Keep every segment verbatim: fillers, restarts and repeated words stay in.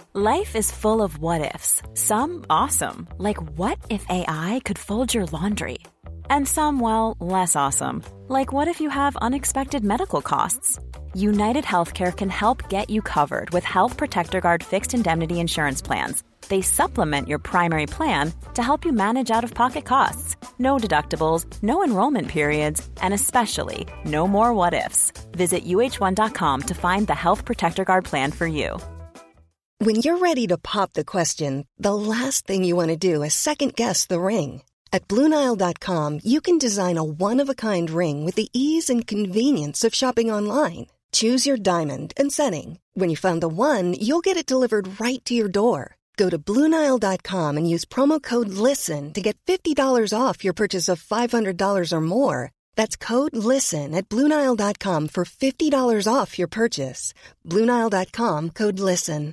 Life is full of what-ifs. Some awesome, like what if A I could fold your laundry? And some, well, less awesome, like what if you have unexpected medical costs? United Healthcare can help get you covered with Health Protector Guard fixed indemnity insurance plans. They supplement your primary plan to help you manage out-of-pocket costs. No deductibles, no enrollment periods, and especially no more what-ifs. Visit U H one dot com to find the Health Protector Guard plan for you. When you're ready to pop the question, the last thing you want to do is second-guess the ring. At Blue Nile dot com, you can design a one-of-a-kind ring with the ease and convenience of shopping online. Choose your diamond and setting. When you find the one, you'll get it delivered right to your door. Go to Blue Nile dot com and use promo code LISTEN to get fifty dollars off your purchase of five hundred dollars or more. That's code LISTEN at Blue Nile dot com for fifty dollars off your purchase. Blue Nile dot com, code LISTEN.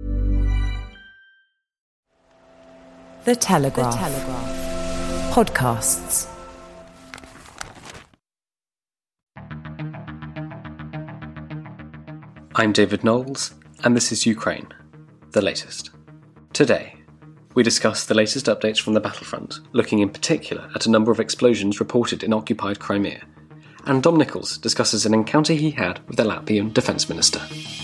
The Telegraph. The Telegraph. Podcasts. I'm David Knowles, and this is Ukraine, the latest. Today, we discuss the latest updates from the battlefront, looking in particular at a number of explosions reported in occupied Crimea, and Dom Nichols discusses an encounter he had with the Latvian Defence Minister.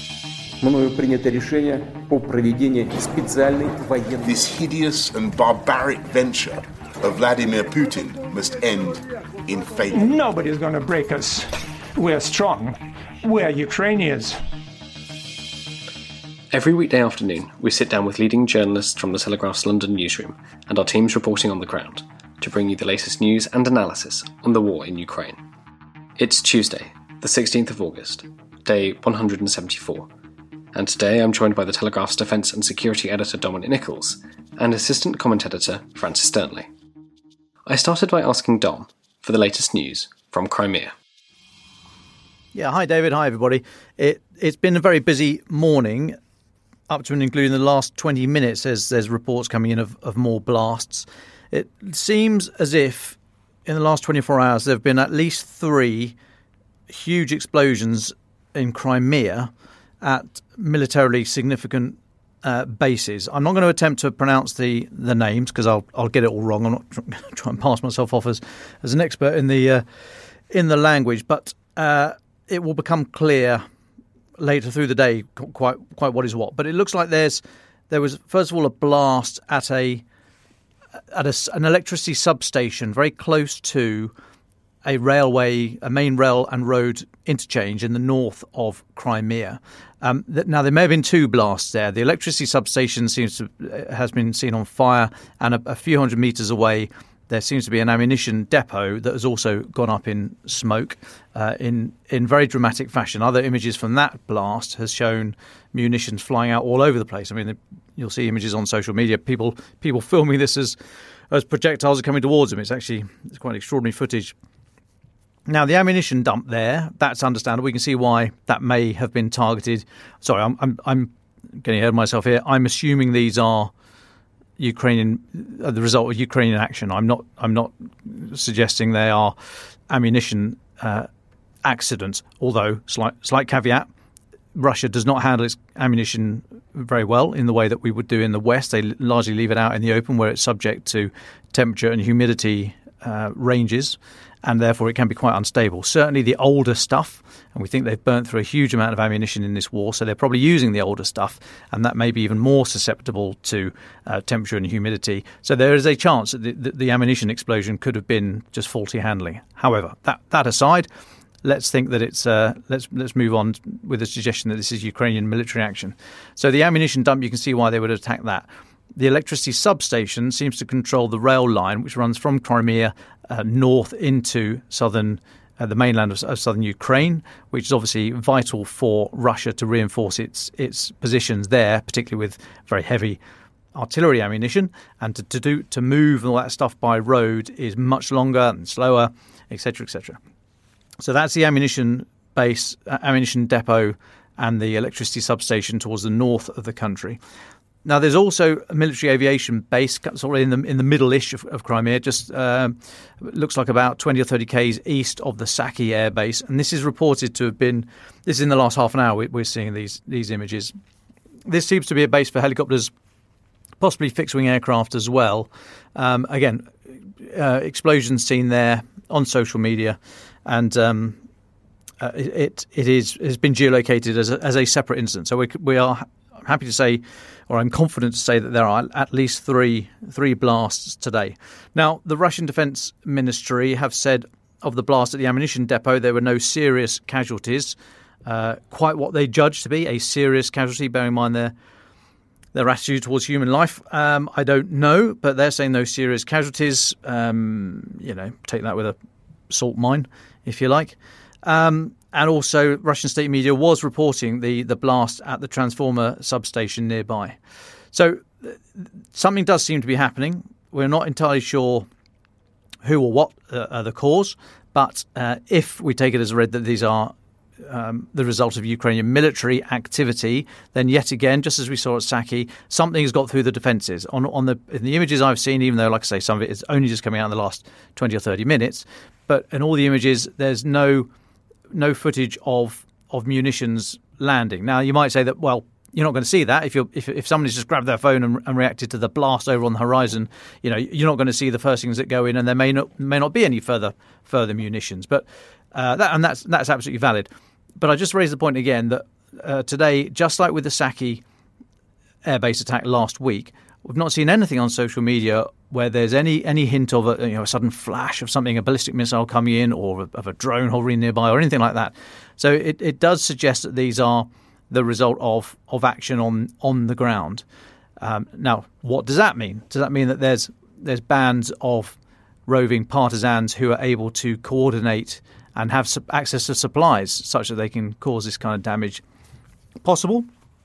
This hideous and barbaric venture of Vladimir Putin must end in failure. Nobody's going to break us. We're strong. We're Ukrainians. Every weekday afternoon, we sit down with leading journalists from the Telegraph's London newsroom and our teams reporting on the ground to bring you the latest news and analysis on the war in Ukraine. It's Tuesday, the sixteenth of August, day one hundred seventy-four, and today I'm joined by the Telegraph's Defence and Security Editor Dominic Nichols and Assistant Comment Editor Francis Sternley. I started by asking Dom for the latest news from Crimea. Yeah, hi David, hi everybody. It, it's been a very busy morning, up to and including the last twenty minutes as there's reports coming in of, of more blasts. It seems as if in the last twenty-four hours there have been at least three huge explosions in Crimea at militarily significant uh, bases. I'm not going to attempt to pronounce the, the names because I'll I'll get it all wrong. I'm not trying to try and pass myself off as, as an expert in the uh, in the language, but uh, it will become clear later through the day quite quite what is what. But it looks like there's there was first of all a blast at a at a, an electricity substation very close to a railway, a main rail and road interchange in the north of Crimea. Um, th- now there may have been two blasts there. The electricity substation seems to has been seen on fire, and a, a few hundred metres away there seems to be an ammunition depot that has also gone up in smoke uh, in in very dramatic fashion. Other images from that blast has shown munitions flying out all over the place. I mean, the, you'll see images on social media, people people filming this as as projectiles are coming towards them. It's actually it's quite extraordinary footage. Now, the ammunition dump there, that's understandable. We can see why that may have been targeted. Sorry, I'm I'm, I'm getting ahead of myself here. I'm assuming these are Ukrainian, uh, the result of Ukrainian action. I'm not. I'm not suggesting they are ammunition uh, accidents. Although, slight slight caveat: Russia does not handle its ammunition very well in the way that we would do in the West. They largely leave it out in the open, where it's subject to temperature and humidity uh, ranges, and therefore it can be quite unstable. Certainly, the older stuff, and we think they've burnt through a huge amount of ammunition in this war, so they're probably using the older stuff, and that may be even more susceptible to uh, temperature and humidity. So there is a chance that the, the, the ammunition explosion could have been just faulty handling. However, that that aside, let's think that it's uh, let's let's move on with the suggestion that this is Ukrainian military action. So the ammunition dump, you can see why they would attack that. The electricity substation seems to control the rail line, which runs from Crimea uh, north into southern uh, the mainland of, of southern Ukraine, which is obviously vital for Russia to reinforce its its positions there, particularly with very heavy artillery ammunition, and to, to do to move all that stuff by road is much longer and slower, et cetera, et cetera. So that's the ammunition base, uh, ammunition depot, and the electricity substation towards the north of the country. Now, there's also a military aviation base sort of in the in the middle-ish of, of Crimea, just uh, looks like about twenty or thirty k's east of the Saki air base. And this is reported to have been, this is in the last half an hour we're seeing these these images. this seems to be a base for helicopters, possibly fixed-wing aircraft as well. Um, again, uh, explosions seen there on social media, and um, uh, it it is has been geolocated as a, as a separate incident. So we we are happy to say, or I'm confident to say, that there are at least three three blasts today. Now, the Russian Defense Ministry have said of the blast at the ammunition depot there were no serious casualties. Uh, quite what they judge to be a serious casualty, bearing in mind their their attitude towards human life. Um, I don't know, but they're saying no serious casualties. Um, you know, take that with a salt mine, if you like. Um, and also, Russian state media was reporting the, the blast at the transformer substation nearby. So uh, something does seem to be happening. We're not entirely sure who or what uh, are the cause, but uh, if we take it as read that these are Um, the result of Ukrainian military activity, then yet again, just as we saw at Saki, something has got through the defences. On on the in the images I've seen, even though, like I say, some of it is only just coming out in the last twenty or thirty minutes, but in all the images, there's no no footage of of munitions landing. Now, you might say that, well, you're not going to see that if you're if if somebody's just grabbed their phone and, and reacted to the blast over on the horizon. You know, you're not going to see the first things that go in, and there may not may not be any further further munitions. But uh, that and that's that's absolutely valid. But I just raised the point again that uh, today, just like with the Saki airbase attack last week, we've not seen anything on social media where there's any any hint of a, you know, a sudden flash of something, a ballistic missile coming in, or of a drone hovering nearby, or anything like that. So it, it does suggest that these are the result of of action on on the ground. Um, now, what does that mean? Does that mean that there's there's bands of roving partisans who are able to coordinate and have access to supplies such that they can cause this kind of damage? Possible.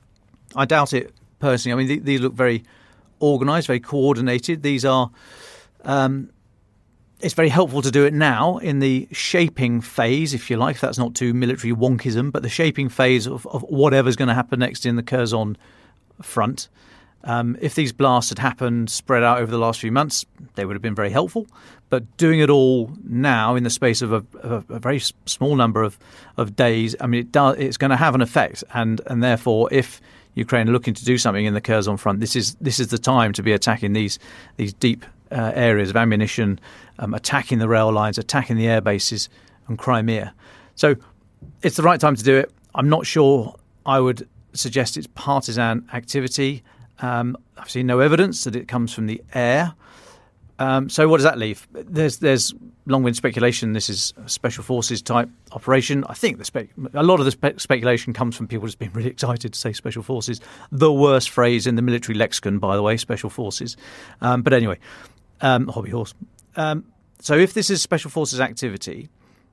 I doubt it personally. I mean, th- these look very organised, very coordinated. These are. Um, it's very helpful to do it now in the shaping phase, if you like. If that's not too military wonkism, but the shaping phase of, of whatever's going to happen next in the Kherson front. Um, if these blasts had happened spread out over the last few months, they would have been very helpful. But doing it all now in the space of a, of a very small number of, of days, I mean, it does, it's going to have an effect. And, and therefore, if Ukraine are looking to do something in the Kherson front, this is this is the time to be attacking these these deep uh, areas of ammunition, um, attacking the rail lines, attacking the air bases and Crimea. So it's the right time to do it. I'm not sure I would suggest it's partisan activity. Um, I've seen no evidence that it comes from the air. Um, so what does that leave? There's there's long-wind speculation. This is a special forces type operation. I think the spe- a lot of the spe- speculation comes from people just being really excited to say special forces. The worst phrase in the military lexicon, by the way, special forces. Um, but anyway, um, hobby horse. Um, so if this is special forces activity,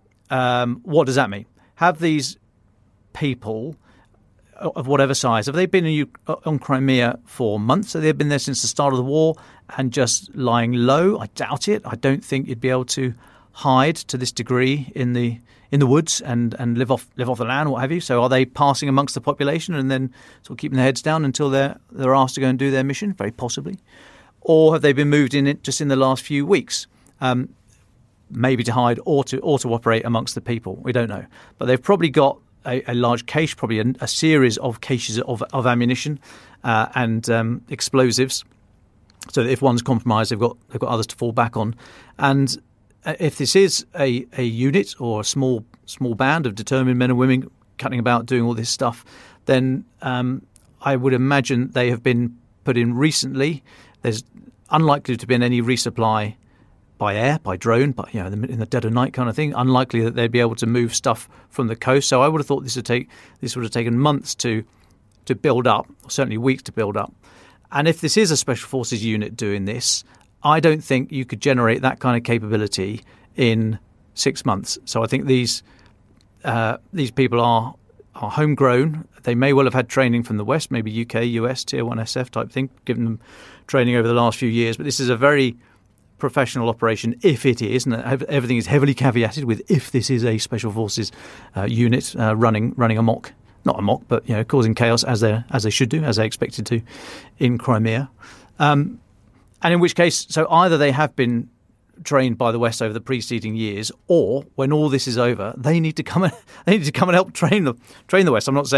um, what does that mean? Have these people of whatever size, have they been in, on Crimea for months? Have they been there since the start of the war and just lying low? I doubt it. I don't think you'd be able to hide to this degree in the in the woods and, and live off live off the land, what have you. So are they passing amongst the population and then sort of keeping their heads down until they're they're asked to go and do their mission? Very possibly. Or have they been moved in it just in the last few weeks? Um, maybe to hide or to or to operate amongst the people. We don't know. But they've probably got A, a large cache, probably a, a series of caches of, of ammunition uh, and um, explosives, so that if one's compromised, they've got they've got others to fall back on. And if this is a, a unit or a small small band of determined men and women cutting about doing all this stuff, then um, I would imagine they have been put in recently. There's unlikely to have been any resupply by air, by drone, but you know, in the dead of night kind of thing. Unlikely that they'd be able to move stuff from the coast. So I would have thought this would take this would have taken months to to build up, or certainly weeks to build up. And if this is a special forces unit doing this, I don't think you could generate that kind of capability in six months. So I think these uh, these people are are homegrown. They may well have had training from the West, maybe U K, U S, Tier one S F type thing, given them training over the last few years. But this is a very professional operation, if it is, and everything is heavily caveated with if this is a special forces uh, unit uh, running running amok, not amok, but you know, causing chaos as they as they should do, as they expected to, in Crimea, um, and in which case, so either they have been trained by the West over the preceding years, or when all this is over, they need to come and they need to come and help train the train the West. I'm not saying that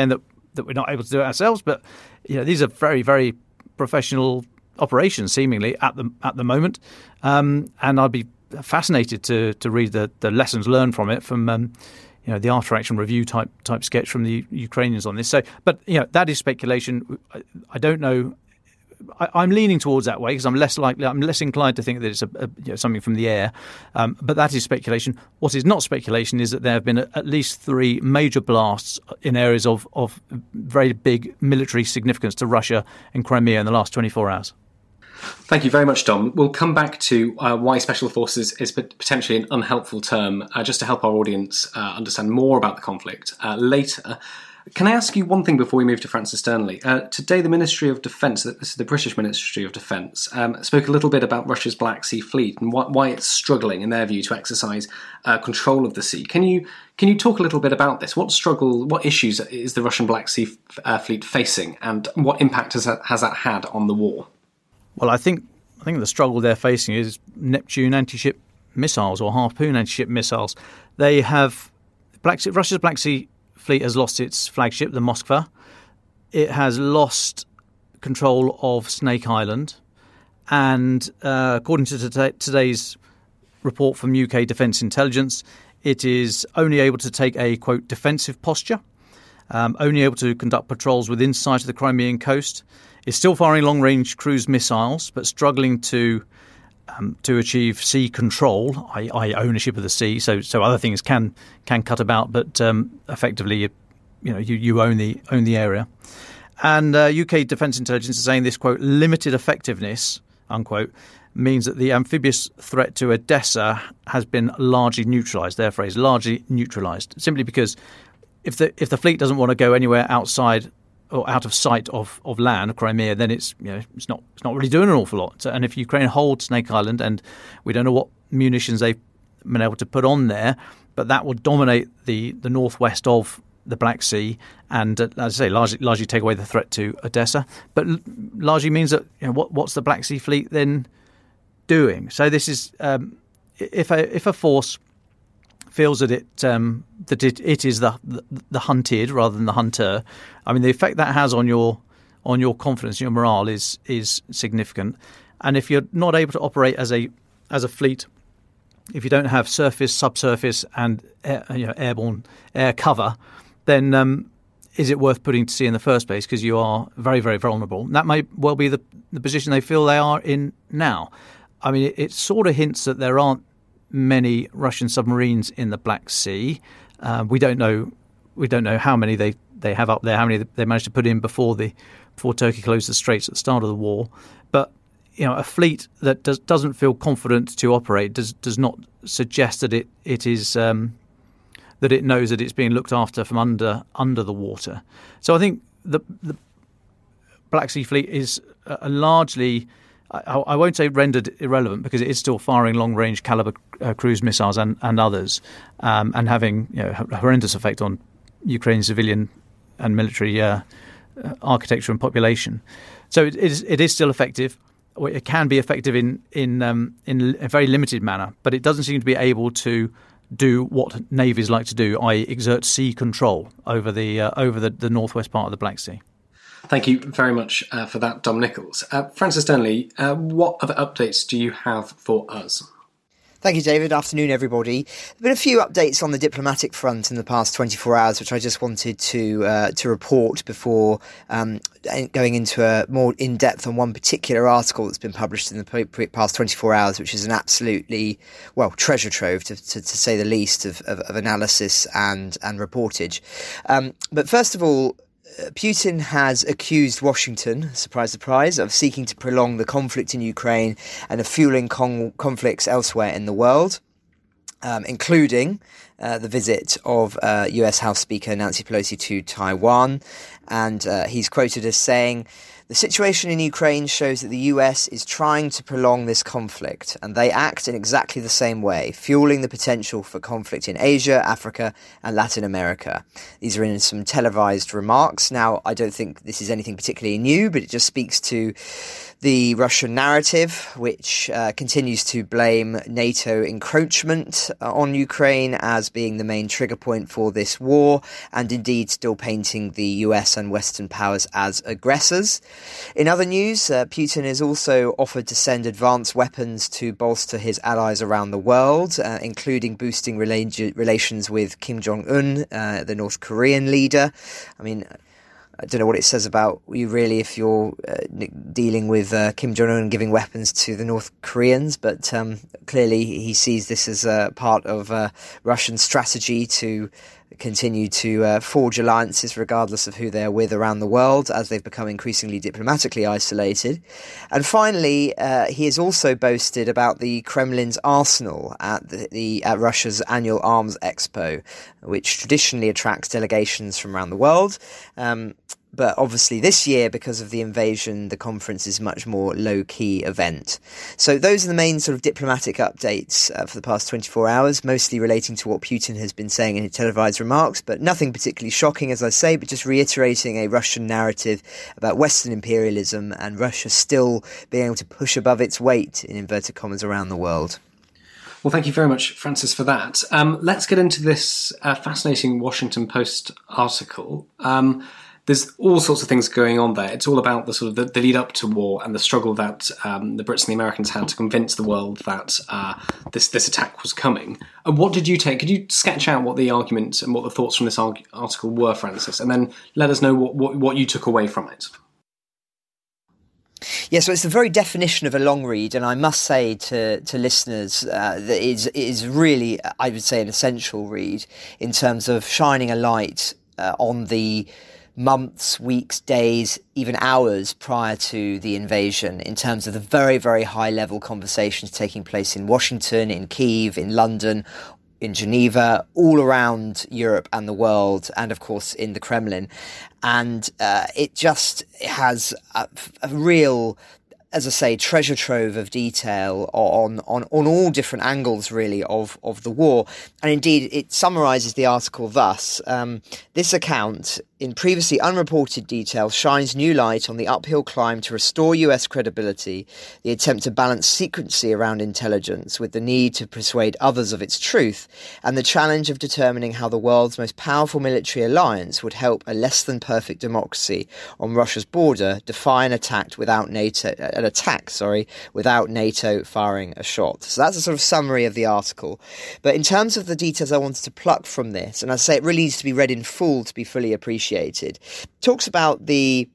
that we're not able to do it ourselves. But you know, these are very, very professional operations, seemingly at the at the moment, um, and I'd be fascinated to to read the, the lessons learned from it from um, you know the after action review type type sketch from the Ukrainians on this. So, but you know that is speculation. I, I don't know. I, I'm leaning towards that way because I'm less likely. I'm less inclined to think that it's a, a, you know, something from the air. Um, but that is speculation. What is not speculation is that there have been a, at least three major blasts in areas of of very big military significance to Russia and Crimea in the last twenty-four hours. Thank you very much, Dom. We'll come back to uh, why special forces is potentially an unhelpful term, uh, just to help our audience uh, understand more about the conflict uh, later. Can I ask you one thing before we move to Francis Dearnley? Uh, today, the Ministry of Defence, this is the British Ministry of Defence, um, spoke a little bit about Russia's Black Sea Fleet and wh- why it's struggling, in their view, to exercise uh, control of the sea. Can you can you talk a little bit about this? What struggle, what issues is the Russian Black Sea uh, Fleet facing, and what impact has that, has that had on the war? Well, I think I think the struggle they're facing is Neptune anti-ship missiles or Harpoon anti-ship missiles. They have Black Sea, Russia's Black Sea Fleet has lost its flagship, the Moskva. It has lost control of Snake Island, and uh, according to today, today's report from U K Defence Intelligence, it is only able to take a quote defensive posture, um, only able to conduct patrols within sight of the Crimean coast. It's still firing long-range cruise missiles, but struggling to um, to achieve sea control, that is ownership of the sea. So, so other things can can cut about, but um, effectively, you, you know, you, you own the own the area. And uh, U K Defence Intelligence is saying this quote limited effectiveness unquote means that the amphibious threat to Odessa has been largely neutralised. Their phrase, largely neutralised, simply because if the if the fleet doesn't want to go anywhere outside or out of sight of, of land, of Crimea, then it's you know it's not it's not really doing an awful lot. So, and if Ukraine holds Snake Island, and we don't know what munitions they've been able to put on there, but that will dominate the, the northwest of the Black Sea, and uh, as I say, largely largely take away the threat to Odessa. But l- largely means that you know, what what's the Black Sea Fleet then doing? So this is um, if a if a force feels that it um, that it, it is the, the the hunted rather than the hunter. I mean, the effect that has on your on your confidence, your morale is is significant. And if you're not able to operate as a as a fleet, if you don't have surface, subsurface, and air, you know, airborne air cover, then um, is it worth putting to sea in the first place? Because you are very, very vulnerable. And that may well be the the position they feel they are in now. I mean, it, it sort of hints that there aren't many Russian submarines in the Black Sea. Uh, we don't know. We don't know how many they, they have up there. How many they managed to put in before the before Turkey closed the straits at the start of the war. But you know, a fleet that does, doesn't feel confident to operate does does not suggest that it it is um, that it knows that it's being looked after from under under the water. So I think the the Black Sea Fleet is a largely, I, I won't say rendered irrelevant, because it is still firing long-range Caliber uh, cruise missiles and, and others, um, and having you know, a horrendous effect on Ukraine's civilian and military uh, uh, architecture and population. So it, it, is, it is still effective. It can be effective in in um, in a very limited manner, but it doesn't seem to be able to do what navies like to do, that is exert sea control over the uh, over the, the northwest part of the Black Sea. Thank you very much uh, for that, Dom Nichols. Uh, Francis Dearnley, uh, what other updates do you have for us? Thank you, David. Afternoon, everybody. There have been a few updates on the diplomatic front in the past twenty-four hours, which I just wanted to uh, to report before um, going into a more in-depth on one particular article that's been published in the past twenty-four hours, which is an absolutely, well, treasure trove, to, to, to say the least, of, of, of analysis and, and reportage. Um, but first of all, Putin has accused Washington, surprise, surprise, of seeking to prolong the conflict in Ukraine and of fueling con- conflicts elsewhere in the world, um, including uh, the visit of uh, U S House Speaker Nancy Pelosi to Taiwan. And uh, he's quoted as saying, "The situation in Ukraine shows that the U S is trying to prolong this conflict, and they act in exactly the same way, fueling the potential for conflict in Asia, Africa, and Latin America." These are in some televised remarks. Now, I don't think this is anything particularly new, but it just speaks to the Russian narrative, which uh, continues to blame NATO encroachment on Ukraine as as being the main trigger point for this war, and indeed still painting the U S and Western powers as aggressors. In other news, uh, Putin has also offered to send advanced weapons to bolster his allies around the world, uh, including boosting rela- relations with Kim Jong-un, uh, the North Korean leader. I mean, I don't know what it says about you really if you're uh, dealing with uh, Kim Jong-un and giving weapons to the North Koreans, but um, clearly he sees this as a part of uh, Russian strategy to continue to uh, forge alliances regardless of who they're with around the world as they've become increasingly diplomatically isolated. And finally, uh, he has also boasted about the Kremlin's arsenal at the, the at Russia's annual Arms Expo, which traditionally attracts delegations from around the world. Um, But obviously this year, because of the invasion, the conference is a much more low-key event. So those are the main sort of diplomatic updates uh, for the past twenty-four hours, mostly relating to what Putin has been saying in his televised remarks, but nothing particularly shocking, as I say, but just reiterating a Russian narrative about Western imperialism and Russia still being able to push above its weight, in inverted commas, around the world. Well, thank you very much, Francis, for that. Um, let's get into this uh, fascinating Washington Post article. Um, There's all sorts of things going on there. It's all about the sort of the, the lead up to war and the struggle that um, the Brits and the Americans had to convince the world that uh, this this attack was coming. And what did you take? Could you sketch out what the argument and what the thoughts from this arg- article were, Francis, and then let us know what, what, what you took away from it? Yeah, so it's the very definition of a long read, and I must say to to listeners uh, that it is, it is really, I would say, an essential read in terms of shining a light uh, on the months, weeks, days, even hours prior to the invasion in terms of the very, very high-level conversations taking place in Washington, in Kyiv, in London, in Geneva, all around Europe and the world, and of course in the Kremlin. And uh, it just has a, a real, as I say, treasure trove of detail on, on, on all different angles, really, of, of the war. And indeed, it summarises the article thus. Um, this account, in previously unreported detail, shines new light on the uphill climb to restore U S credibility, the attempt to balance secrecy around intelligence with the need to persuade others of its truth, and the challenge of determining how the world's most powerful military alliance would help a less-than-perfect democracy on Russia's border defy an attack without NATO, an attack, sorry, without NATO firing a shot. So that's a sort of summary of the article. But in terms of the details I wanted to pluck from this, and I say it really needs to be read in full to be fully appreciated, talks about the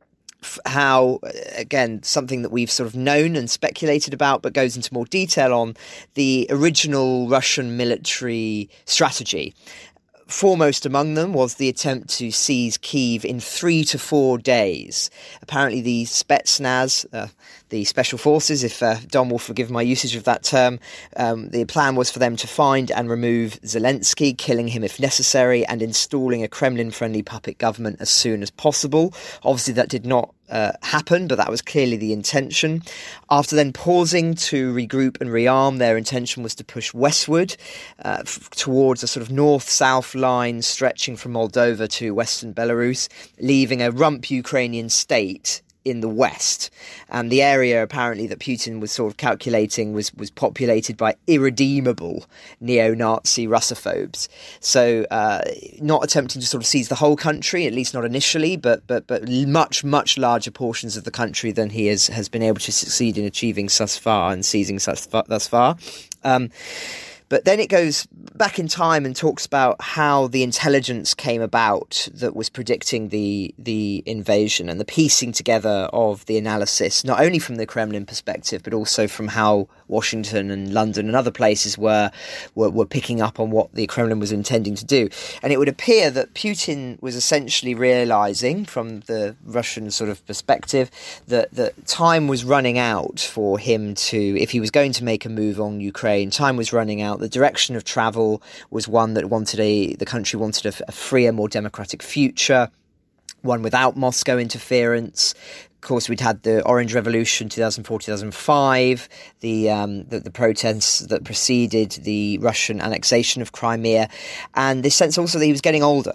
how, again, something that we've sort of known and speculated about, but goes into more detail on the original Russian military strategy. Foremost among them was the attempt to seize Kyiv in three to four days. Apparently the Spetsnaz, uh, the special forces, if uh, Don will forgive my usage of that term, um, the plan was for them to find and remove Zelensky, killing him if necessary, and installing a Kremlin-friendly puppet government as soon as possible. Obviously that did not Uh, happen, but that was clearly the intention. After then pausing to regroup and rearm, their intention was to push westward uh, f- towards a sort of north-south line stretching from Moldova to western Belarus, leaving a rump Ukrainian state in the west. And the area apparently that Putin was sort of calculating was, was populated by irredeemable neo-Nazi Russophobes. So uh, not attempting to sort of seize the whole country, at least not initially, but but but much, much larger portions of the country than he has, has been able to succeed in achieving thus far and seizing thus far. Thus far. Um, But then it goes back in time and talks about how the intelligence came about that was predicting the the invasion, and the piecing together of the analysis, not only from the Kremlin perspective, but also from how Washington and London and other places were, were, were picking up on what the Kremlin was intending to do. And it would appear that Putin was essentially realising, from the Russian sort of perspective, that, that time was running out for him to, if he was going to make a move on Ukraine, time was running out. The direction of travel was one that wanted a the country wanted a, a freer, more democratic future, one without Moscow interference. Of course, we'd had the Orange Revolution, two thousand four, two thousand five, the, um, the the protests that preceded the Russian annexation of Crimea, and this sense also that he was getting older,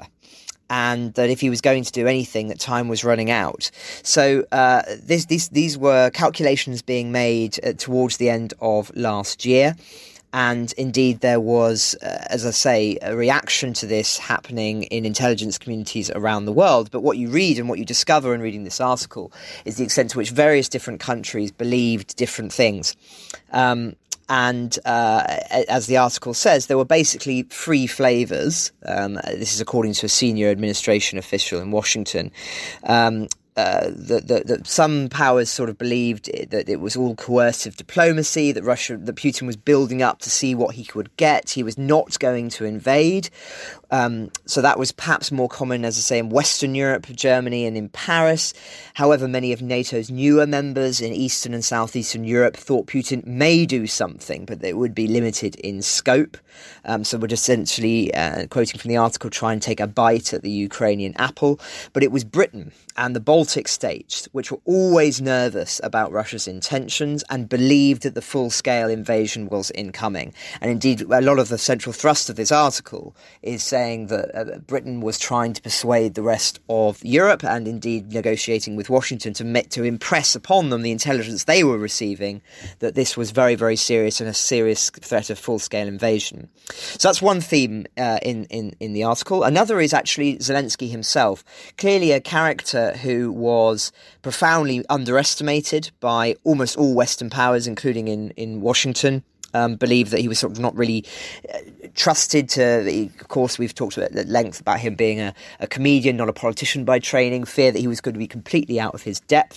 and that if he was going to do anything, that time was running out. So uh, this, these these were calculations being made uh, towards the end of last year. And indeed, there was, uh, as I say, a reaction to this happening in intelligence communities around the world. But what you read and what you discover in reading this article is the extent to which various different countries believed different things. Um, And uh, as the article says, there were basically three flavours. Um, this is according to a senior administration official in Washington. Um, Uh, that, that, that some powers sort of believed that it was all coercive diplomacy, that Russia, that Putin was building up to see what he could get. He was not going to invade. Um, so that was perhaps more common, as I say, in Western Europe, Germany, and in Paris. However, many of NATO's newer members in Eastern and Southeastern Europe thought Putin may do something, but it would be limited in scope. Um, so would essentially, uh, quoting from the article, try and take a bite at the Ukrainian apple. But it was Britain and the Baltic states which were always nervous about Russia's intentions and believed that the full-scale invasion was incoming. And indeed, a lot of the central thrust of this article is saying that uh, Britain was trying to persuade the rest of Europe and indeed negotiating with Washington to, to impress upon them the intelligence they were receiving that this was very, very serious and a serious threat of full-scale invasion. So that's one theme uh, in, in, in the article. Another is actually Zelensky himself, clearly a character who was profoundly underestimated by almost all Western powers, including in, in Washington. Um, believed that he was sort of not really uh, trusted to, of course, we've talked at length about him being a, a comedian, not a politician by training, fear that he was going to be completely out of his depth.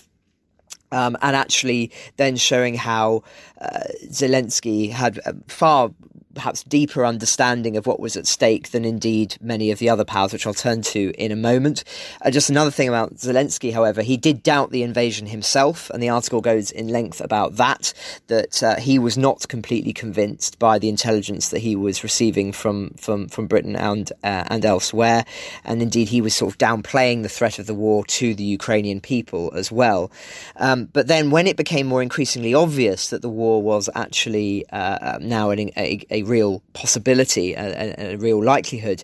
Um, and actually then showing how uh, Zelensky had a far perhaps deeper understanding of what was at stake than indeed many of the other powers, which I'll turn to in a moment. Uh, just another thing about Zelensky, however, he did doubt the invasion himself, and the article goes in length about that, that uh, he was not completely convinced by the intelligence that he was receiving from from, from Britain and, uh, and elsewhere, and indeed he was sort of downplaying the threat of the war to the Ukrainian people as well. Um, but then when it became more increasingly obvious that the war was actually uh, now an, a, a real possibility and a, a real likelihood,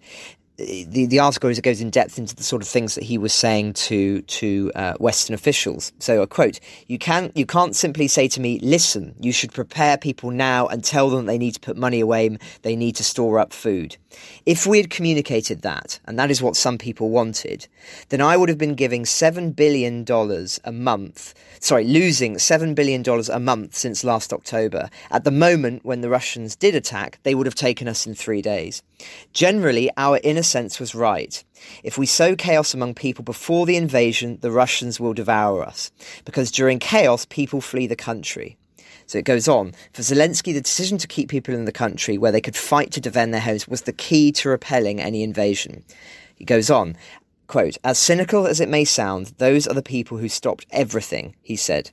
the the article goes in depth into the sort of things that he was saying to to uh, Western officials. So I quote, you can you can't simply say to me, listen, you should prepare people now and tell them they need to put money away, they need to store up food. If we had communicated that, and that is what some people wanted, then I would have been giving seven billion dollars a month, sorry, losing seven billion dollars a month since last October. At the moment when the Russians did attack, they would have taken us in three days. Generally, our inner sense was right. If we sow chaos among people before the invasion, the Russians will devour us, because during chaos, people flee the country. So it goes on. For Zelensky, the decision to keep people in the country where they could fight to defend their homes was the key to repelling any invasion. He goes on, quote, as cynical as it may sound, those are the people who stopped everything, he said.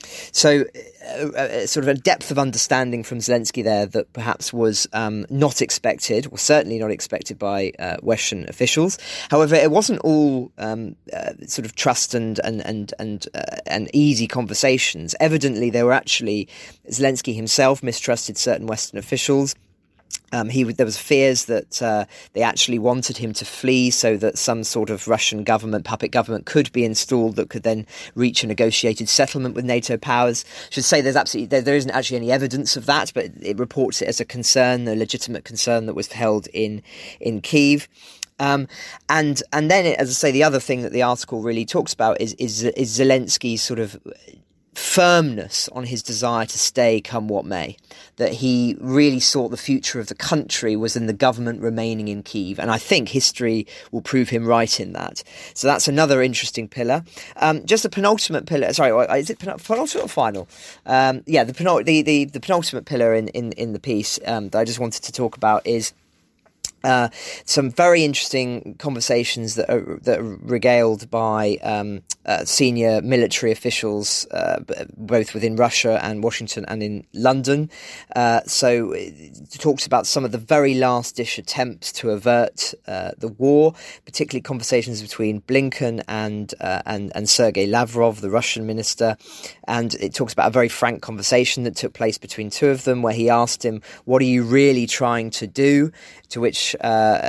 So uh, uh, sort of a depth of understanding from Zelensky there that perhaps was um, not expected, or certainly not expected by uh, Western officials. However, it wasn't all um, uh, sort of trust and and and and, uh, and easy conversations. Evidently, there were actually, Zelensky himself mistrusted certain Western officials. Um, he there was fears that uh, they actually wanted him to flee so that some sort of Russian government, puppet government, could be installed that could then reach a negotiated settlement with NATO powers. I should say there's absolutely there, there isn't actually any evidence of that, but it reports it as a concern, a legitimate concern that was held in in Kyiv. Um, and and then, as I say, the other thing that the article really talks about is is, is Zelensky's sort of firmness on his desire to stay come what may, that he really thought the future of the country was in the government remaining in Kyiv, and I think history will prove him right in that. So that's another interesting pillar. Um, just a penultimate pillar, sorry, is it penultimate or final? Um, yeah, the, penul- the, the, the penultimate pillar in, in, in the piece um, that I just wanted to talk about is Uh, some very interesting conversations that are, that are regaled by um, uh, senior military officials, uh, both within Russia and Washington and in London. Uh, so it talks about some of the very last-ditch attempts to avert uh, the war, particularly conversations between Blinken and, uh, and, and Sergei Lavrov, the Russian minister. And it talks about a very frank conversation that took place between two of them, where he asked him, what are you really trying to do? To which which uh,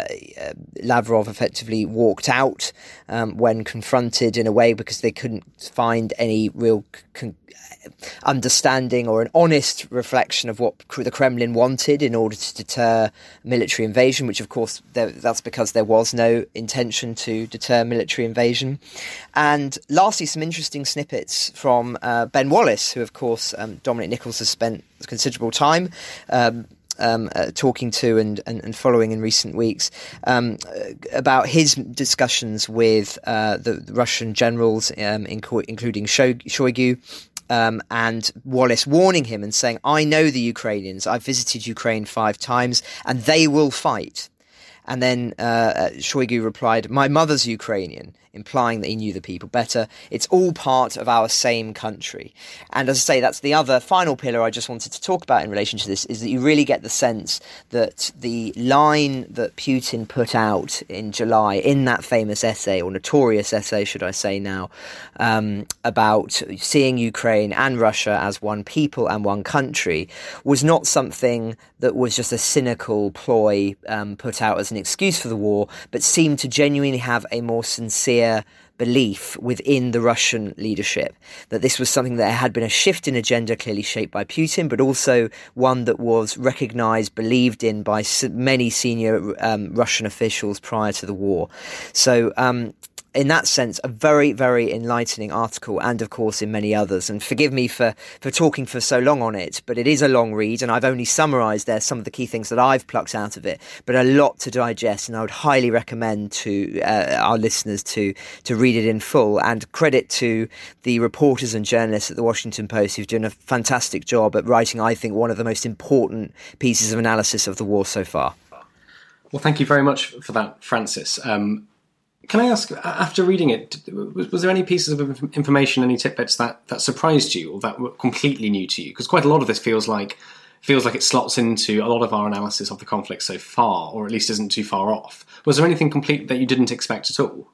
Lavrov effectively walked out um, when confronted in a way because they couldn't find any real con- understanding or an honest reflection of what the Kremlin wanted in order to deter military invasion, which of course there, that's because there was no intention to deter military invasion. And lastly, some interesting snippets from uh, Ben Wallace, who of course um, Dominic Nicholls has spent considerable time um, Um, uh, talking to and, and, and following in recent weeks um, about his discussions with uh, the, the Russian generals, um, inc- including Shoigu, um, and Wallace warning him and saying, I know the Ukrainians, I've visited Ukraine five times and they will fight. And then uh, Shoigu replied, my mother's Ukrainian, implying that he knew the people better. It's all part of our same country. And as I say, that's the other final pillar I just wanted to talk about in relation to this, is that you really get the sense that the line that Putin put out in July in that famous essay, or notorious essay, should I say now, um, about seeing Ukraine and Russia as one people and one country was not something that was just a cynical ploy um, put out as an excuse for the war, but seemed to genuinely have a more sincere belief within the Russian leadership that this was something that had been a shift in agenda clearly shaped by Putin, but also one that was recognised, believed in by many senior um, Russian officials prior to the war. So um, in that sense, a very, very enlightening article, and of course in many others. And forgive me for, for talking for so long on it, but it is a long read, and I've only summarised there some of the key things that I've plucked out of it, but a lot to digest, and I would highly recommend to uh, our listeners to to read it in full. And credit to the reporters and journalists at the Washington Post who've done a fantastic job at writing, I think, one of the most important pieces of analysis of the war so far. Well, thank you very much for that, Francis. Um, Can I ask, after reading it, was, was there any pieces of information, any tidbits that, that surprised you or that were completely new to you? Because quite a lot of this feels like feels like it slots into a lot of our analysis of the conflict so far, or at least isn't too far off. Was there anything complete that you didn't expect at all?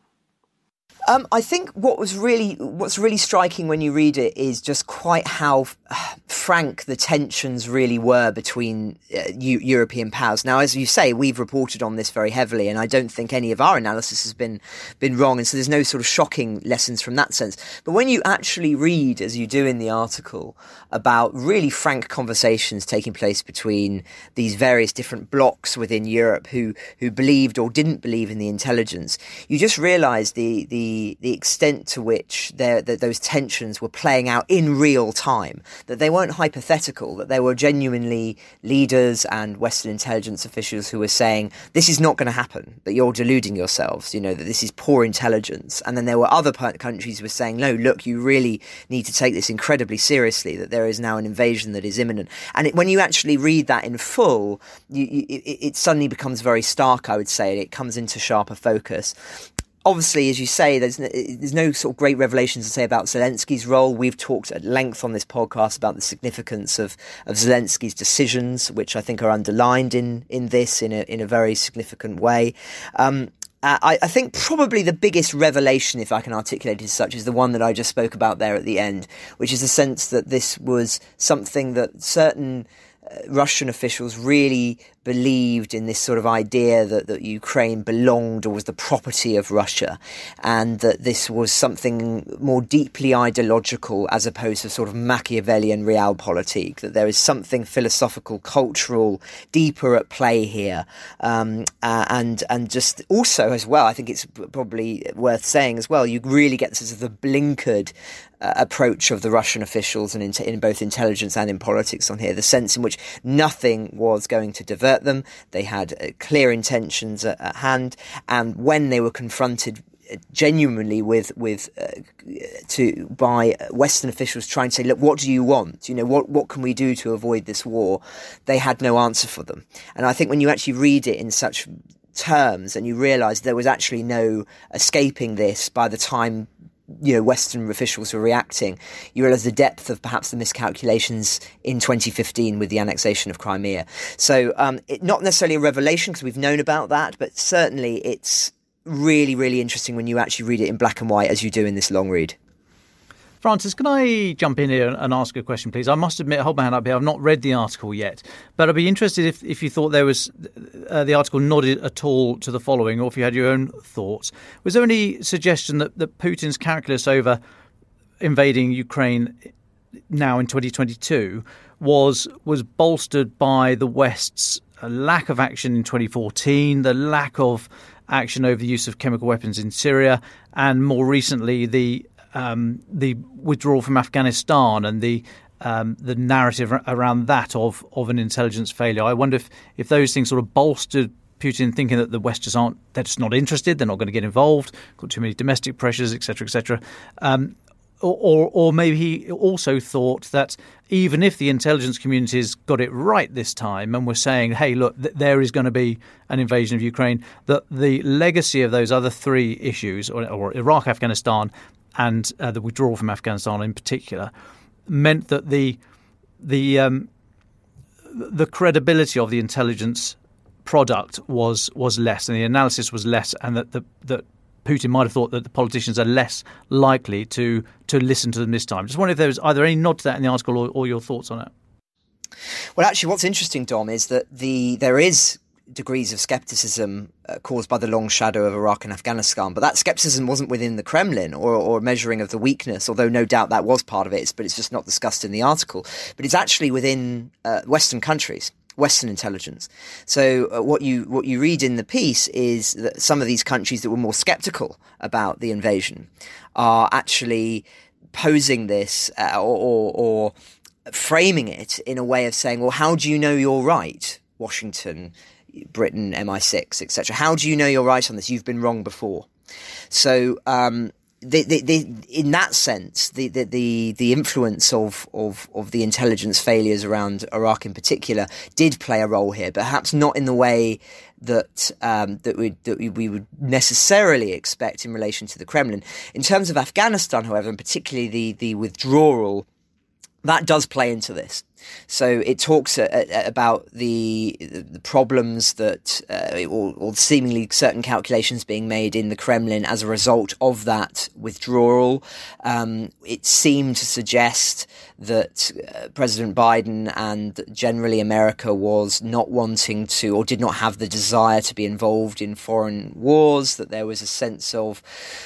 Um, I think what was really what's really striking when you read it is just quite how uh, frank the tensions really were between uh, U- European powers. Now, as you say, we've reported on this very heavily, and I don't think any of our analysis has been been wrong, and so there's no sort of shocking lessons from that sense. But when you actually read, as you do in the article, about really frank conversations taking place between these various different blocs within Europe who who believed or didn't believe in the intelligence, you just realise the the The, the extent to which that those tensions were playing out in real time, that they weren't hypothetical, that there were genuinely leaders and Western intelligence officials who were saying, this is not going to happen, that you're deluding yourselves, you know, that this is poor intelligence. And then there were other countries who were saying, no, look, you really need to take this incredibly seriously, that there is now an invasion that is imminent. And it, when you actually read that in full, you, you, it, it suddenly becomes very stark, I would say, and it comes into sharper focus. Obviously, as you say, there's no, there's no sort of great revelations to say about Zelensky's role. We've talked at length on this podcast about the significance of, of Zelensky's decisions, which I think are underlined in, in this in a in a very significant way. Um, I, I think probably the biggest revelation, if I can articulate it as such, is the one that I just spoke about there at the end, which is the sense that this was something that certain Russian officials really believed in, this sort of idea that, that Ukraine belonged or was the property of Russia, and that this was something more deeply ideological as opposed to sort of Machiavellian realpolitik, that there is something philosophical, cultural, deeper at play here. Um, uh, and and just also as well, I think it's probably worth saying as well, you really get this as the blinkered Uh, approach of the Russian officials and in, in both intelligence and in politics on here, the sense in which nothing was going to divert them. They had uh, clear intentions at, at hand, and when they were confronted genuinely with with uh, to by Western officials trying to say, look, what do you want? You know, what what can we do to avoid this war? They had no answer for them. And I think when you actually read it in such terms and you realise there was actually no escaping this by the time, you know, Western officials were reacting, you realise the depth of perhaps the miscalculations in twenty fifteen with the annexation of Crimea. So um, it, not necessarily a revelation because we've known about that, but certainly it's really, really interesting when you actually read it in black and white as you do in this long read. Francis, can I jump in here and ask a question, please? I must admit, hold my hand up here, I've not read the article yet, but I'd be interested if, if you thought there was uh, the article nodded at all to the following, or if you had your own thoughts. Was there any suggestion that, that Putin's calculus over invading Ukraine now in twenty twenty-two was was bolstered by the West's lack of action in twenty fourteen, the lack of action over the use of chemical weapons in Syria, and more recently the um, the withdrawal from Afghanistan and the um, the narrative around that of of an intelligence failure? I wonder if, if those things sort of bolstered Putin thinking that the West just aren't, they're just not interested, they're not going to get involved, got too many domestic pressures, et cetera, et cetera. Um, Or, or, or maybe he also thought that even if the intelligence communities got it right this time and were saying, hey, look, th- there is going to be an invasion of Ukraine, that the legacy of those other three issues, or, or Iraq, Afghanistan, and uh, the withdrawal from Afghanistan in particular, meant that the the um, the credibility of the intelligence product was was less, and the analysis was less, and that the that Putin might have thought that the politicians are less likely to to listen to them this time. Just wonder if there was either any nod to that in the article or, or your thoughts on it. Well, actually, what's interesting, Dom, is that the there is degrees of scepticism uh, caused by the long shadow of Iraq and Afghanistan, but that scepticism wasn't within the Kremlin or, or measuring of the weakness, although no doubt that was part of it, but it's just not discussed in the article. But it's actually within uh, Western countries. Western intelligence. So uh, what you what you read in the piece is that some of these countries that were more sceptical about the invasion are actually posing this uh, or, or, or framing it in a way of saying, well, how do you know you're right, Washington, Britain, M I six, et cetera? How do you know you're right on this? You've been wrong before. So um, The, the, the, in that sense, the, the, the, the influence of, of, of the intelligence failures around Iraq in particular did play a role here, perhaps not in the way that um, that, we, that we would necessarily expect in relation to the Kremlin. In terms of Afghanistan, however, and particularly the, the withdrawal, that does play into this. So it talks a, a, about the the problems that, uh, or, or seemingly certain calculations being made in the Kremlin as a result of that withdrawal. Um, it seemed to suggest that uh, President Biden and generally America was not wanting to, or did not have the desire to be involved in foreign wars, that there was a sense of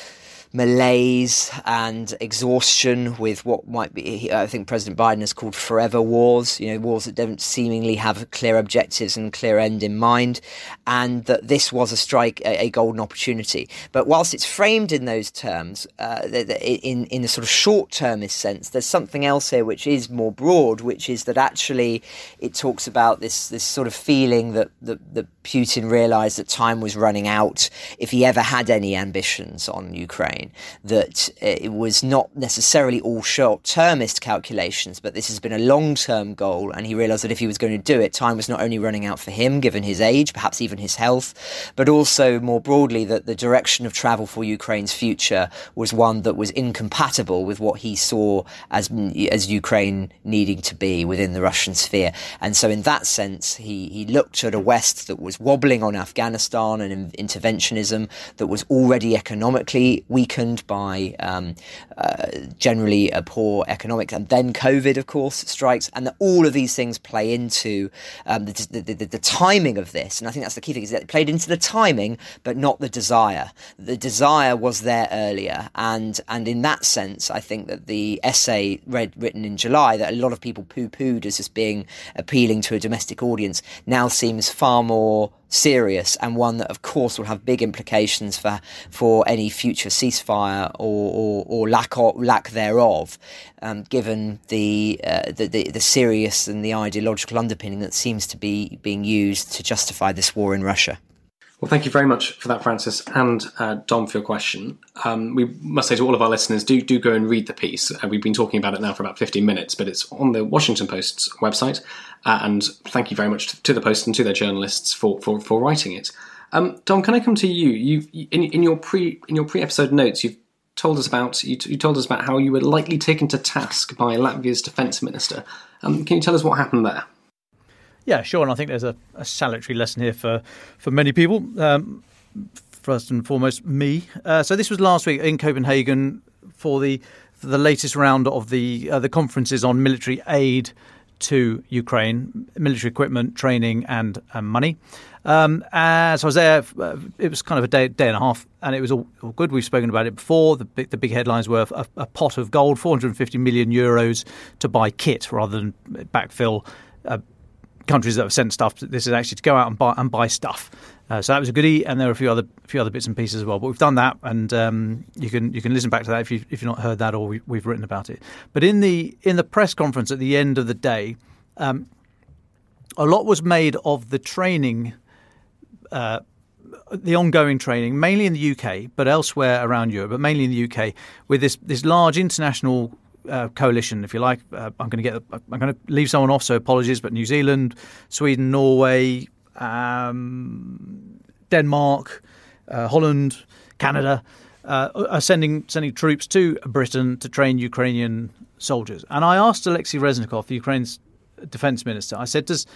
malaise and exhaustion with what might be, I think President Biden has called forever wars, you know, wars that don't seemingly have clear objectives and clear end in mind, and that this was a strike, a, a golden opportunity. But whilst it's framed in those terms, uh, in, in a sort of short-termist sense, there's something else here which is more broad, which is that actually it talks about this, this sort of feeling that, that, that Putin realised that time was running out if he ever had any ambitions on Ukraine. That it was not necessarily all short-termist calculations, but this has been a long-term goal, and he realised that if he was going to do it, time was not only running out for him, given his age, perhaps even his health, but also more broadly that the direction of travel for Ukraine's future was one that was incompatible with what he saw as as Ukraine needing to be within the Russian sphere. And so in that sense, he, he looked at a West that was wobbling on Afghanistan and interventionism, that was already economically weak by um, uh, generally a poor economics, and then COVID, of course, strikes, and that all of these things play into um, the, the, the, the timing of this. And I think that's the key thing, is that it played into the timing, but not the desire. The desire was there earlier, and and in that sense, I think that the essay read written in July that a lot of people poo-pooed as just being appealing to a domestic audience now seems far more serious, and one that of course will have big implications for for any future ceasefire or or, or lack or lack thereof, um, given the, uh, the the the serious and the ideological underpinning that seems to be being used to justify this war in Russia. Well, thank you very much for that, Francis, and uh, Dom, for your question. Um, we must say to all of our listeners, do do go and read the piece. Uh, we've been talking about it now for about fifteen minutes, but it's on the Washington Post's website. Uh, and thank you very much to, to the Post and to their journalists for for, for writing it. Um, Dom, can I come to you? You in, in your pre in your pre-episode notes, you've told us about you, you told us about how you were lightly taken to task by Latvia's defence minister. Um, can you tell us what happened there? Yeah, sure. And I think there's a, a salutary lesson here for, for many people. Um, first and foremost, me. Uh, so this was last week in Copenhagen for the the latest round of the uh, the conferences on military aid to Ukraine, military equipment, training, and, and money. Um, and so I was there. Uh, it was kind of a day, day and a half, and it was all, all good. We've spoken about it before. The big, the big headlines were a, a pot of gold, four hundred fifty million euros to buy kit rather than backfill uh, countries that have sent stuff. This is actually to go out and buy and buy stuff. Uh, so that was a goodie, and there were a few other a few other bits and pieces as well. But we've done that, and um, you can you can listen back to that if you if you've not heard that or we, we've written about it. But in the in the press conference at the end of the day, um, a lot was made of the training, uh, the ongoing training, mainly in the U K, but elsewhere around Europe, but mainly in the U K, with this this large international Uh, coalition, if you like. Uh, I'm going to get. I'm going to leave someone off, so apologies. But New Zealand, Sweden, Norway, um, Denmark, uh, Holland, Canada uh, are sending sending troops to Britain to train Ukrainian soldiers. And I asked Alexei Reznikov, Ukraine's defense minister. I said, "Does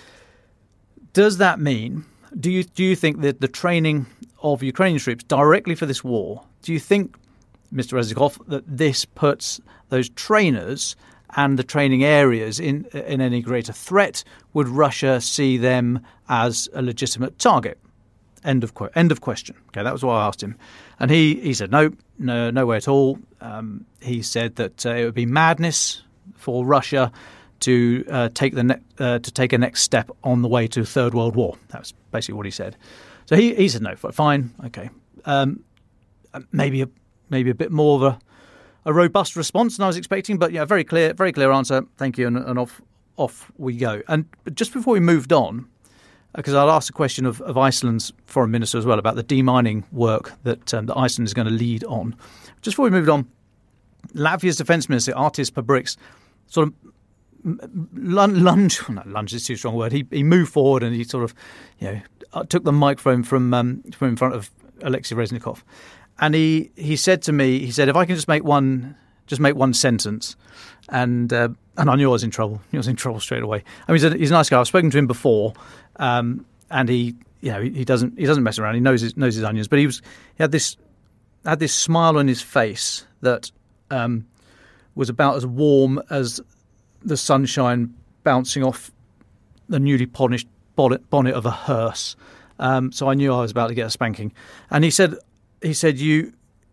does that mean? Do you do you think that the training of Ukrainian troops directly for this war? Do you think, Mister Reznikov, that this puts those trainers and the training areas in in any greater threat? Would Russia see them as a legitimate target?" End of quote. End of question. Okay, that was what I asked him, and he, he said no, no, no way at all. Um, he said that uh, it would be madness for Russia to uh, take the ne- uh, to take a next step on the way to a third world war. That was basically what he said. So he, he said no. Fine, okay, um, maybe a maybe a bit more of a. A robust response than I was expecting, but yeah, very clear, very clear answer. Thank you, and, and off off we go. And just before we moved on, because I'd asked a question of, of Iceland's foreign minister as well about the demining work that, um, that Iceland is going to lead on. Just before we moved on, Latvia's defence minister Artis Pabriks sort of lunge, no, lunge is too strong a word. He he moved forward and he sort of, you know, took the microphone from um, from in front of Alexei Reznikov. And he, he said to me, he said, if I can just make one just make one sentence, and uh, and I knew I was in trouble. I was in trouble straight away. I mean, he's a, he's a nice guy. I've spoken to him before, um, and he, you know, he, he doesn't he doesn't mess around. He knows his knows his onions. But he was he had this had this smile on his face that um, was about as warm as the sunshine bouncing off the newly polished bonnet, bonnet of a hearse. Um, so I knew I was about to get a spanking. And he said. He said, you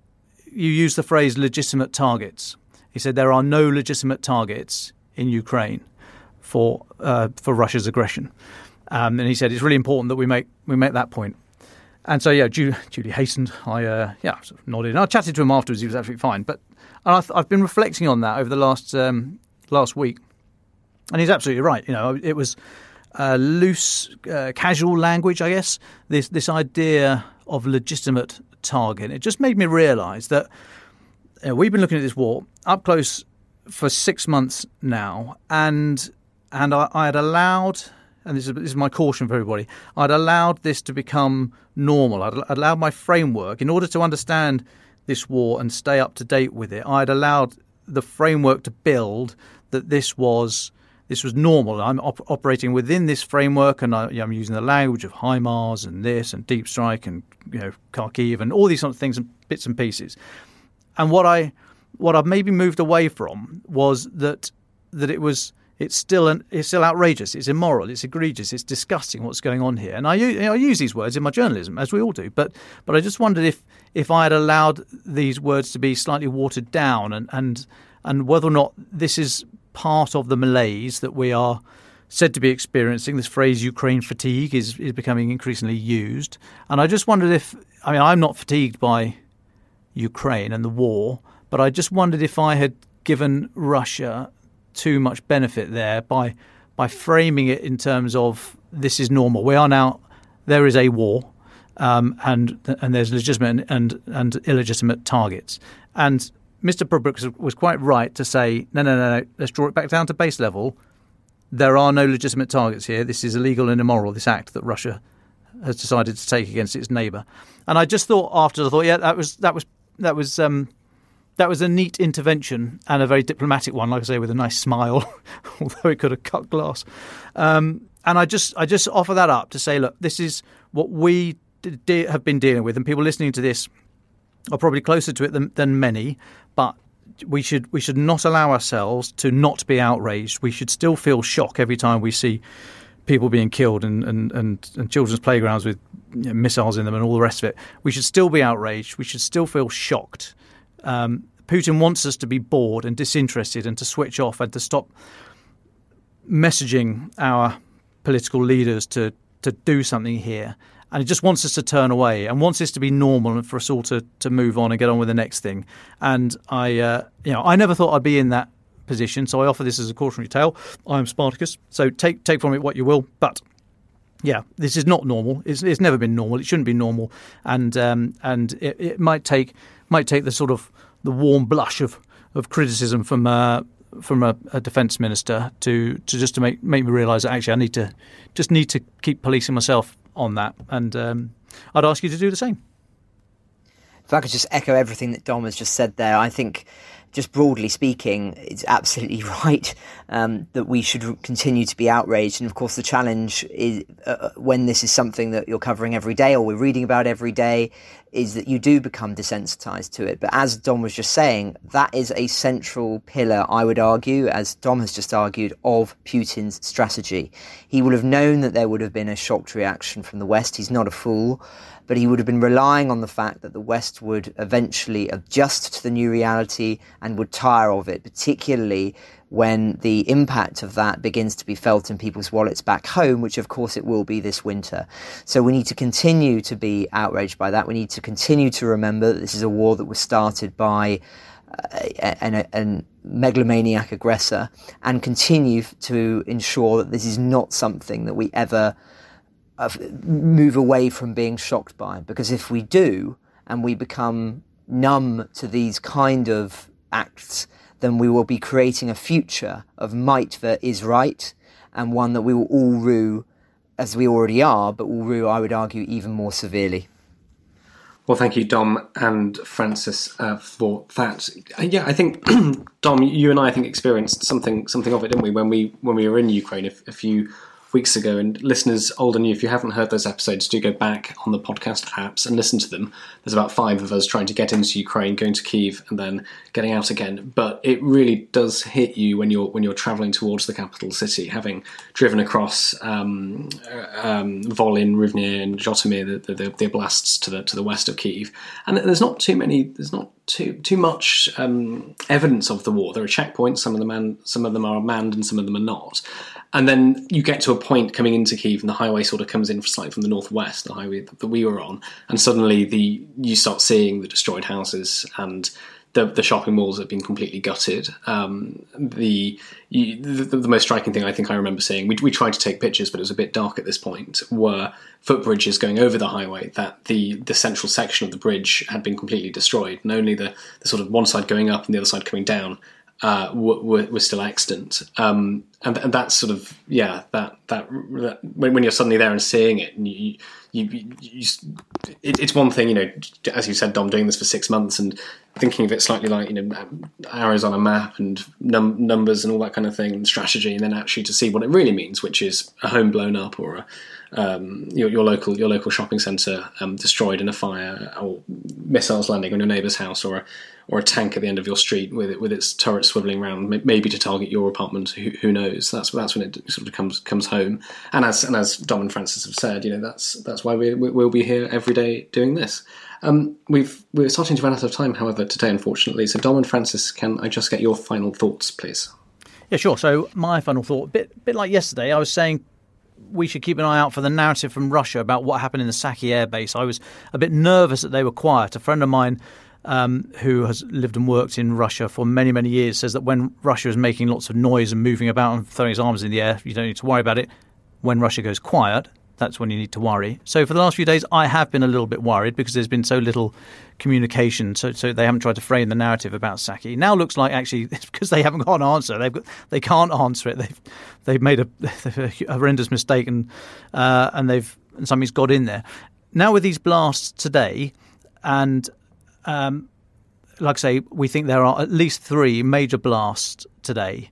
you use the phrase legitimate targets. He said there are no legitimate targets in Ukraine for uh, for Russia's aggression. Um, and he said it's really important that we make we make that point. And so, yeah, Julie, Julie hastened. I, uh, yeah, sort of nodded. And I chatted to him afterwards. He was absolutely fine. But and I've, I've been reflecting on that over the last um, last week. And he's absolutely right. You know, it was uh, loose, uh, casual language, I guess, this this idea of legitimate target. It just made me realise that you know, we've been looking at this war up close for six months now, and and I, I had allowed, and this is, this is my caution for everybody, I'd allowed this to become normal. I'd, I'd allowed my framework, in order to understand this war and stay up to date with it, I'd allowed the framework to build that this was this was normal. I'm op- operating within this framework, and I, you know, I'm using the language of HIMARS and this and Deep Strike and you know Kharkiv and all these sort of things and bits and pieces. And what I what I've maybe moved away from was that that it was it's still an, it's still outrageous, it's immoral, it's egregious, it's disgusting what's going on here. And I, you know, I use these words in my journalism, as we all do. But but I just wondered if if I had allowed these words to be slightly watered down, and and and whether or not this is part of the malaise that we are said to be experiencing. This phrase Ukraine fatigue is, is becoming increasingly used. And I just wondered if, I mean, I'm not fatigued by Ukraine and the war, but I just wondered if I had given Russia too much benefit there by by framing it in terms of this is normal. We are now, there is a war, um, and and there's legitimate and, and illegitimate targets. And Mister Pabriks was quite right to say, no, no, no, no, let's draw it back down to base level. There are no legitimate targets here. This is illegal and immoral, this act that Russia has decided to take against its neighbour. And I just thought after, I thought, yeah, that was that was that was um, that was a neat intervention and a very diplomatic one, like I say, with a nice smile, although it could have cut glass. Um, and I just I just offer that up to say, look, this is what we de- have been dealing with, and people listening to this are probably closer to it than, than many, but we should we should not allow ourselves to not be outraged. We should still feel shock every time we see people being killed and, and, and, and children's playgrounds with you know, missiles in them and all the rest of it. We should still be outraged. We should still feel shocked. Um, Putin wants us to be bored and disinterested and to switch off and to stop messaging our political leaders to, to do something here. And he just wants us to turn away and wants this to be normal and for us all to, to move on and get on with the next thing. And I, uh, you know, I never thought I'd be in that position, so I offer this as a cautionary tale. I am Spartacus, so take take from it what you will. But yeah, this is not normal. It's, it's never been normal. It shouldn't be normal, and um, and it, it might take might take the sort of the warm blush of, of criticism from uh, from a, a defence minister to, to just to make make me realise that actually I need to just need to keep policing myself on that, and um, I'd ask you to do the same. If I could just echo everything that Dom has just said there, I think, just broadly speaking, it's absolutely right um, that we should continue to be outraged. And of course, the challenge is uh, when this is something that you're covering every day or we're reading about every day, is that you do become desensitized to it. But as Dom was just saying, that is a central pillar, I would argue, as Dom has just argued, of Putin's strategy. He would have known that there would have been a shocked reaction from the West. He's not a fool. But he would have been relying on the fact that the West would eventually adjust to the new reality and would tire of it, particularly when the impact of that begins to be felt in people's wallets back home, which of course it will be this winter. So we need to continue to be outraged by that. We need to continue to remember that this is a war that was started by an, an megalomaniac aggressor, and continue to ensure that this is not something that we ever move away from being shocked by, because if we do and we become numb to these kind of acts, then we will be creating a future of might that is right, and one that we will all rue as we already are, but will rue, I would argue, even more severely. Well, thank you, Dom and Francis, uh, for that. Uh, yeah, I think Dom, you and I, I think experienced something something of it, didn't we, when we when we were in Ukraine a, a few weeks ago. And listeners old and new, if you haven't heard those episodes, do go back on the podcast apps and listen to them. There's about five of us trying to get into Ukraine, going to Kyiv and then getting out again. But it really does hit you when you're when you're travelling towards the capital city, having driven across um, um, Volyn, Rivne and Zhytomyr, the, the, the oblasts to the to the west of Kyiv. And there's not too many there's not too too much um, evidence of the war. There are checkpoints, some of them man, some of them are manned and some of them are not. And then you get to a point coming into Kyiv and the highway sort of comes in slightly from the northwest, the highway that we were on, and suddenly the you start seeing the destroyed houses and the, the shopping malls have been completely gutted. Um, the, you, the the most striking thing I think I remember seeing, we, we tried to take pictures, but it was a bit dark at this point, were footbridges going over the highway, that the, the central section of the bridge had been completely destroyed, and only the, the sort of one side going up and the other side coming down uh, were, were, were still extant. Um, and, and that's sort of, yeah, that, that, that when, when you're suddenly there and seeing it, and you, you, you, you it, it's one thing, you know, as you said, Dom, doing this for six months and thinking of it slightly like, you know, arrows on a map and num- numbers and all that kind of thing, and strategy, and then actually to see what it really means, which is a home blown up or a, um, your, your local your local shopping centre um, destroyed in a fire, or missiles landing on your neighbour's house, or a, or a tank at the end of your street with it, with its turret swivelling around, maybe to target your apartment. Who, who knows? That's that's when it sort of comes comes home. And as and as Dom and Francis have said, you know, that's that's why we we'll be here every day doing this. Um, we've we're starting to run out of time, however, today, unfortunately. So, Dom and Francis, can I just get your final thoughts, please? Yeah, sure. So, my final thought, bit bit like yesterday, I was saying we should keep an eye out for the narrative from Russia about what happened in the Saki air base. I was a bit nervous that they were quiet. A friend of mine um, who has lived and worked in Russia for many, many years says that when Russia is making lots of noise and moving about and throwing its arms in the air, you don't need to worry about it. When Russia goes quiet, that's when you need to worry. So for the last few days, I have been a little bit worried because there's been so little communication. So, so they haven't tried to frame the narrative about Saki. Now looks like actually it's because they haven't got an answer. They've got, they can't answer it. They've they've made a, a horrendous mistake, and uh, and they've and something's got in there. Now with these blasts today, and um, like I say, we think there are at least three major blasts today.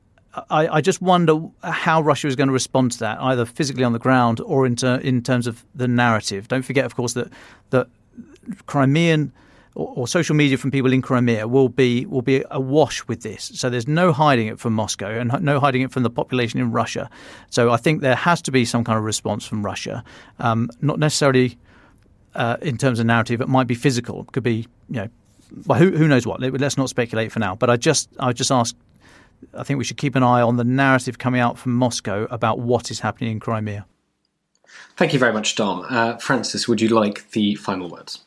I, I just wonder how Russia is going to respond to that, either physically on the ground or in, ter- in terms of the narrative. Don't forget, of course, that that Crimean or, or social media from people in Crimea will be will be awash with this. So there's no hiding it from Moscow and no hiding it from the population in Russia. So I think there has to be some kind of response from Russia, um, not necessarily uh, in terms of narrative. It might be physical. It could be, you know, well, who, who knows what? Let's not speculate for now. But I just I just ask. I think we should keep an eye on the narrative coming out from Moscow about what is happening in Crimea. Thank you very much, Dom. Uh, Francis, would you like the final words?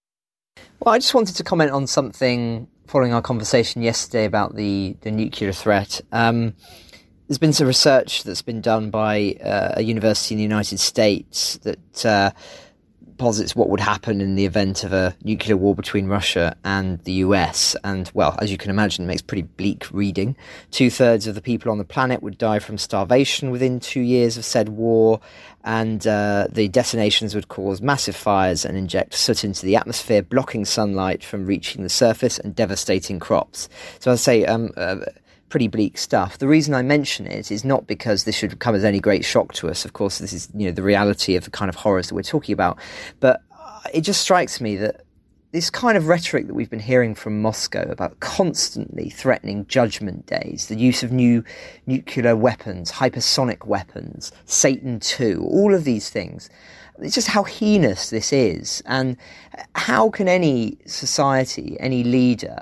Well, I just wanted to comment on something following our conversation yesterday about the, the nuclear threat. Um, there's been some research that's been done by uh, a university in the United States that uh, posits what would happen in the event of a nuclear war between Russia and the U S. And, well, as you can imagine, it makes pretty bleak reading. Two-thirds of the people on the planet would die from starvation within two years of said war, and uh, the detonations would cause massive fires and inject soot into the atmosphere, blocking sunlight from reaching the surface and devastating crops. So I'd say um, uh, pretty bleak stuff. The reason I mention it is not because this should come as any great shock to us. Of course, this is, you know, the reality of the kind of horrors that we're talking about. But it just strikes me that this kind of rhetoric that we've been hearing from Moscow about constantly threatening judgment days, the use of new nuclear weapons, hypersonic weapons, Satan two, all of these things, it's just how heinous this is. And how can any society, any leader,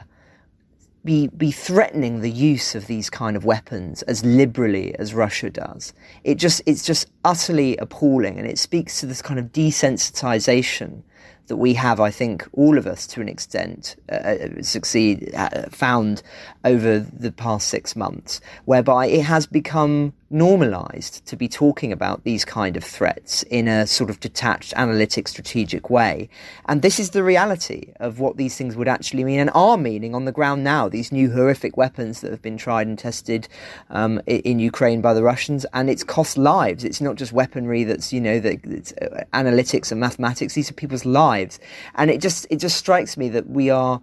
Be, be threatening the use of these kind of weapons as liberally as Russia does? It just it's just utterly appalling, and it speaks to this kind of desensitization that we have, I think, all of us to an extent, uh, succeed uh, found over the past six months, whereby it has become normalized to be talking about these kind of threats in a sort of detached, analytic, strategic way. And this is the reality of what these things would actually mean and are meaning on the ground now, these new horrific weapons that have been tried and tested um, in Ukraine by the Russians. And it's cost lives. It's not just weaponry that's, you know, that it's analytics and mathematics. These are people's lives. And it just it just strikes me that we are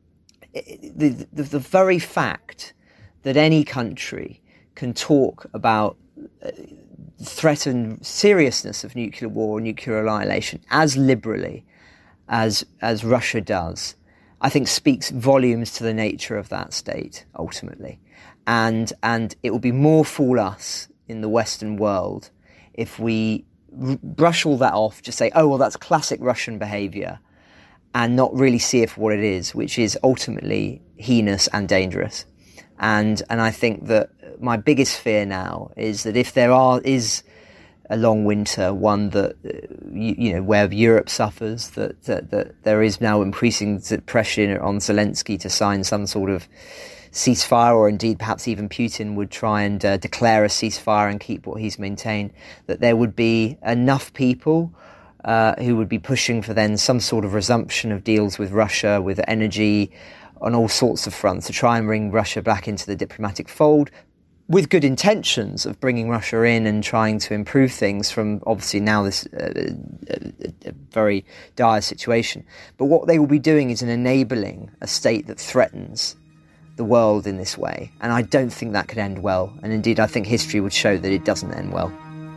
the the, the very fact that any country can talk about uh, threat and seriousness of nuclear war or nuclear annihilation as liberally as as Russia does, I think speaks volumes to the nature of that state ultimately. And and it will be more fool us in the Western world if we r- brush all that off, just say, oh, well, that's classic Russian behaviour, and not really see it for what it is, which is ultimately heinous and dangerous. And and I think that my biggest fear now is that if there are is a long winter, one that uh, you, you know where Europe suffers, that, that that there is now increasing pressure on Zelensky to sign some sort of ceasefire, or indeed perhaps even Putin would try and uh, declare a ceasefire and keep what he's maintained, that there would be enough people uh, who would be pushing for then some sort of resumption of deals with Russia, with energy, on all sorts of fronts, to try and bring Russia back into the diplomatic fold, with good intentions of bringing Russia in and trying to improve things from obviously now this uh, a, a very dire situation. But what they will be doing is in enabling a state that threatens the world in this way. And I don't think that could end well. And indeed, I think history would show that it doesn't end well.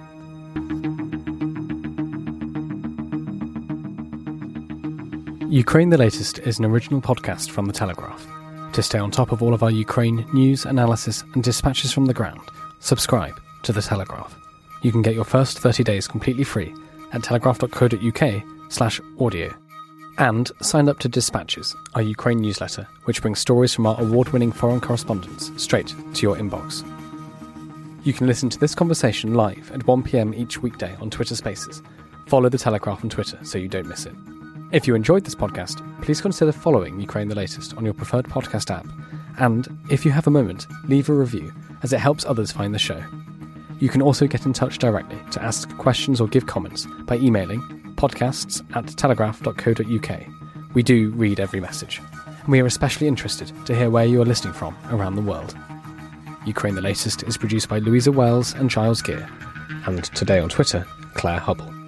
Ukraine the Latest is an original podcast from The Telegraph. To stay on top of all of our Ukraine news, analysis and dispatches from the ground, subscribe to The Telegraph. You can get your first thirty days completely free at telegraph.co.uk slash audio. And sign up to Dispatches, our Ukraine newsletter, which brings stories from our award-winning foreign correspondents straight to your inbox. You can listen to this conversation live at one p.m. each weekday on Twitter Spaces. Follow The Telegraph on Twitter so you don't miss it. If you enjoyed this podcast, please consider following Ukraine the Latest on your preferred podcast app. And, if you have a moment, leave a review, as it helps others find the show. You can also get in touch directly to ask questions or give comments by emailing podcasts at telegraph.co.uk. We do read every message, and we are especially interested to hear where you are listening from around the world. Ukraine the Latest is produced by Louisa Wells and Giles Gear, and today on Twitter, Claire Hubble.